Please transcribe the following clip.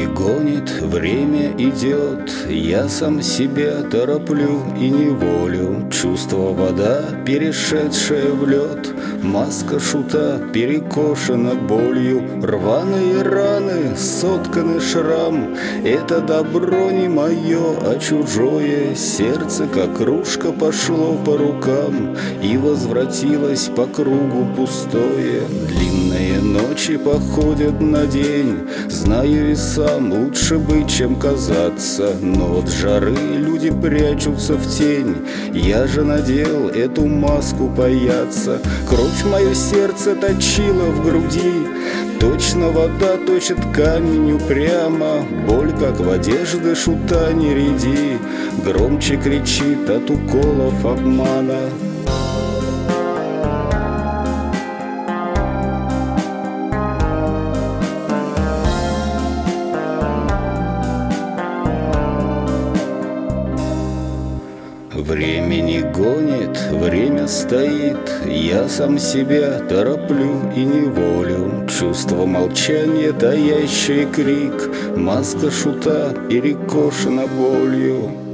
гонит, время идет, я сам себя тороплю и неволю. Чувство вода, перешедшая в лед, маска шута перекошена болью. Рваные раны, сотканный шрам, это добро не мое, а чужое. Сердце, как кружка, пошло по рукам и возвратилось по кругу пустое. Длинные ночи походят на день, знаю и сам, лучше быть, чем казаться. Но от жары люди прячутся в тень, я же надел эту маску бояться. Кровь мое сердце точила в груди, точно вода точит камень упрямо. Боль, как в одежде шута, не ряди, громче кричит от уколов обмана. Время не гонит, время стоит, я сам себя тороплю и неволю. Чувство молчания, таящее крик, маска шута перекошена болью.